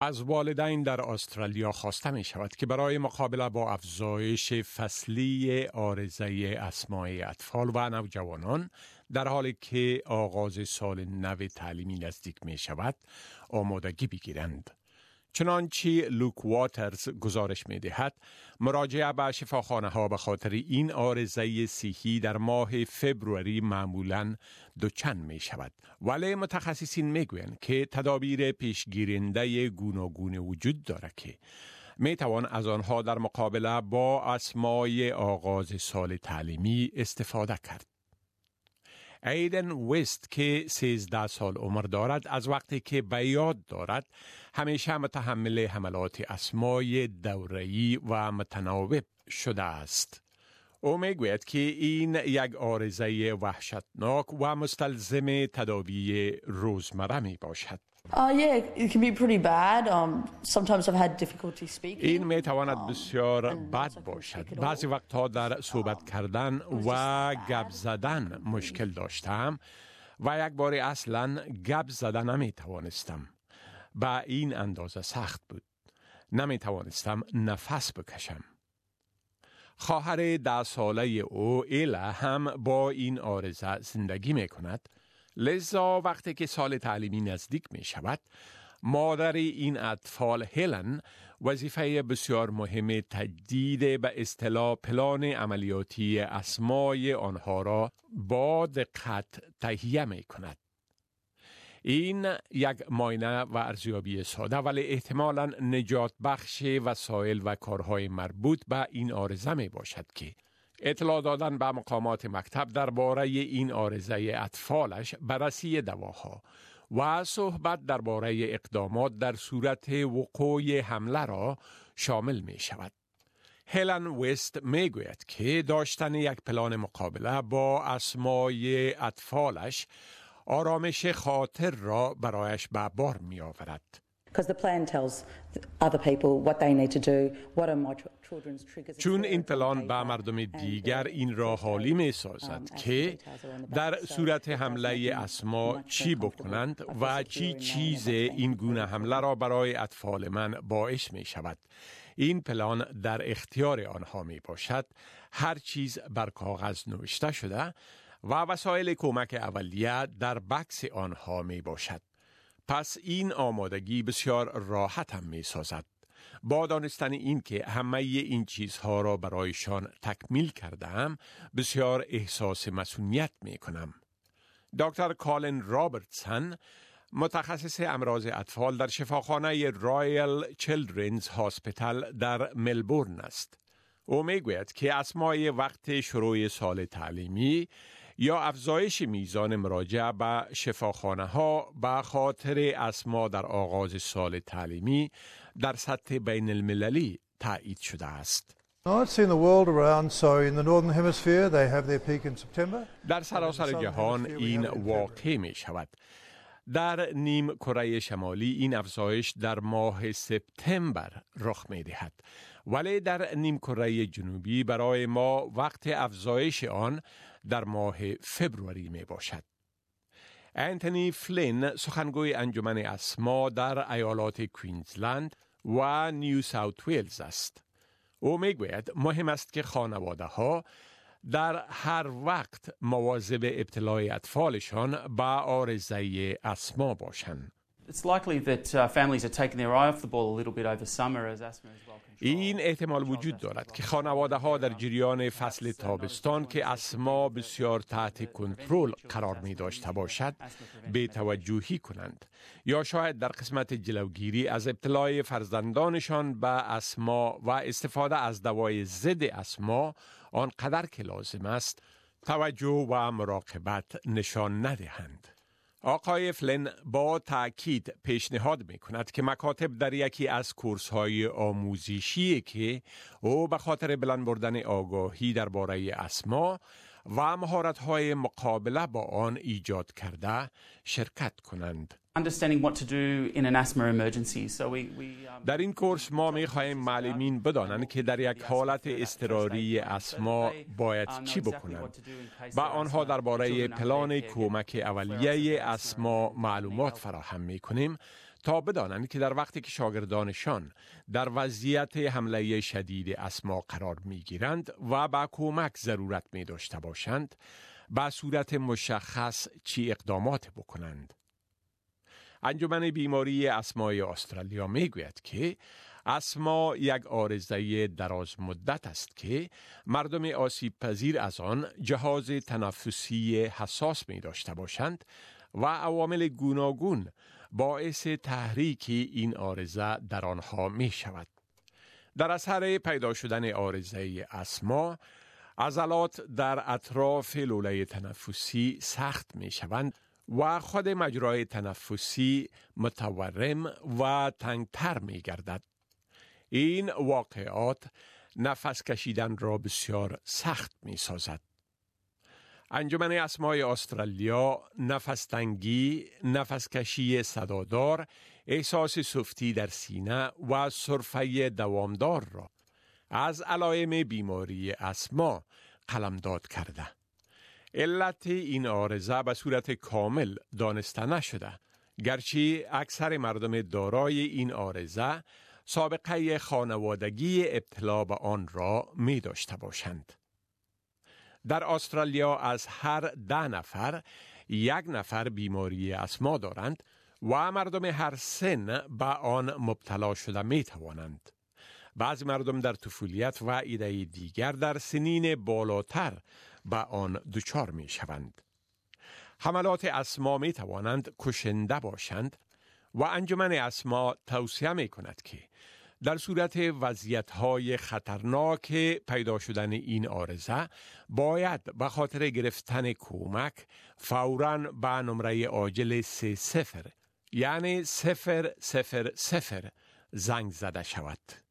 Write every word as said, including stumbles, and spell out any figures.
از والدین در استرالیا خواسته می شود که برای مقابله با افزایش فصلی عارضه اسماع اطفال و نوجوانان در حالی که آغاز سال نو تعلیمی نزدیک می شود آمادگی بگیرند. چنانچه لوک واترز گزارش می دهد مراجعه به شفاخانه ها به خاطر این عارضه صحی در ماه فبروری معمولاً دوچند می شود، ولی متخصصین می گویند که تدابیر پیشگیرنده گوناگون وجود دارد که می توان از آنها در مقابله با اسماع آغاز سال تعلیمی استفاده کرد. ایدن وست که سیزده سال عمر دارد از وقتی که به یاد دارد همیشه متحمل حملات اسماع دوره‌ای و متناوب شده است. او میگوید که این یک عارضه وحشتناک و مستلزم تداوی روزمره می باشد. Oh yeah, it can be pretty bad. Um, sometimes I've had difficulty speaking. این می تواند بسیار بد باشد. بعضی وقتها در صحبت کردن و گپ زدن مشکل داشتم و یک بار اصلا گپ زدن نمی توانستم. با این اندازه سخت بود. نمی توانستم نفس بکشم. خواهر ده ساله او ایلا هم با این عارضه زندگی می کند. لذا وقتی که سال تعلیمی نزدیک می شود، مادر این اطفال هلن وظیفه بسیار مهم تجدید به اصطلاح پلان عملیاتی اسماع آنها را با دقت تهیه می کند. این یک معاینه و ارزیابی ساده ولی احتمالاً نجات بخش وسایل و کارهای مربوط به این عارضه می باشد که اطلاع دادن به مقامات مکتب درباره این عارضه اطفالش، بررسی دواها و صحبت درباره اقدامات در صورت وقوع حمله را شامل می شود. هلن وست می گوید که داشتن یک پلان مقابله با اسماع اطفالش آرامش خاطر را برایش به بار می آورد. Because the plan tells other people what they need to do, what are my children's triggers. چون این پلان به مردم دیگر این را حالی می سازد که در صورت حمله اسما چی بکنند و چی چیز این گونه حمله را برای اطفال من باعث می شود. این پلان در اختیار آنها می باشد. هر چیز بر کاغذ نوشته شده و وسایل کمک اولیه در بکس آنها می باشد. پس این آمادگی بسیار راحت هم می سازد. با دانستن این که همه این چیزها را برایشان تکمیل کردم، بسیار احساس مسئولیت می کنم. دکتر کالن رابرتسن، متخصص امراض اطفال در شفاخانه رایل چیلدرنز هاسپیتال در ملبورن است. او می گوید که اسماع وقت شروع سال تعلیمی یا افزایش میزان مراجعه به شفاخانه ها به خاطر اسما در آغاز سال تعلیمی در سطح بین المللی تایید شده است. در سراسر جهان این واقع می شود. در نیم کره شمالی این افزایش در ماه سپتامبر رخ می دهد، ولی در نیم کره جنوبی برای ما وقت افزایش آن در ماه فبروری می باشد. انتونی فلین، سخنگوی انجمن اسما در ایالات کوینزلند و نیو ساوت ویلز است. او می گوید مهم است که خانواده ها در هر وقت مواظب ابتلای اطفالشان به عارضه اسما باشند. It's likely that uh, families are taking their eye off the ball a little bit over summer as asthma is well controlled. این احتمال وجود دارد که خانواده ها در جریان فصل تابستان که اسما بسیار تحت کنترل قرار می داشته باشد بی توجهی کنند یا شاید در قسمت جلوگیری از ابتلای فرزندانشان به اسما و استفاده از دوای ضد اسما آنقدر که لازم است توجه و مراقبت نشان ندهند. آقای فلین با تأکید پیشنهاد می کند که مکاتب در یکی از کورس‌های آموزشی که او به خاطر بلند بردن آگاهی درباره اسما و مهارت‌های مقابله با آن ایجاد کرده شرکت کنند. Understanding what to do in an asthma emergency. So we, we, um, در این کورس ما می خواهیم معلمین بدانند که در یک حالت اضطراری اسما باید چی بکنند و آنها درباره پلان کمک اولیه اسما معلومات فراهم می کنیم تا بدانند که در وقتی که شاگردانشان در وضعیت حمله شدید اسما قرار می گیرند و با کمک ضرورت می داشته باشند، به صورت مشخص چی اقدامات بکنند. انجمن بیماری اسمای استرالیا می گوید که اسما یک عارضه دراز مدت است که مردم آسیب پذیر از آن جهاز تنفسی حساس می داشته باشند و عوامل گوناگون باعث تحریک این عارضه در آنها می شود. در اثر پیدا شدن عارضه اسما، عضلات در اطراف لوله تنفسی سخت می شوند و خود مجرای تنفسی متورم و تنگتر می گردد. این واقعات نفس کشیدن را بسیار سخت می سازد. انجمن اسمای استرالیا نفس تنگی، نفس کشی صدادار، احساس سستی در سینه و سرفه دوامدار را از علائم بیماری اسما قلمداد کرده. علت این عارضه به صورت کامل دانسته نشده، گرچه اکثر مردم دارای این عارضه سابقه خانوادگی ابتلا به آن را می داشته باشند. در استرالیا از هر ده نفر یک نفر بیماری اسما دارند و مردم هر سن به آن مبتلا شده می توانند. بعضی مردم در طفولیت و ایده دیگر در سنین بالاتر به آن دچار می شوند. حملات اسما می توانند کشنده باشند و انجمن اسما توصیه می کند که در صورت وضعیت‌های خطرناک پیدا شدن این عارضه باید به خاطر گرفتن کمک فوراً به نمره عاجل سه صفر یعنی صفر صفر صفر زنگ زده شود.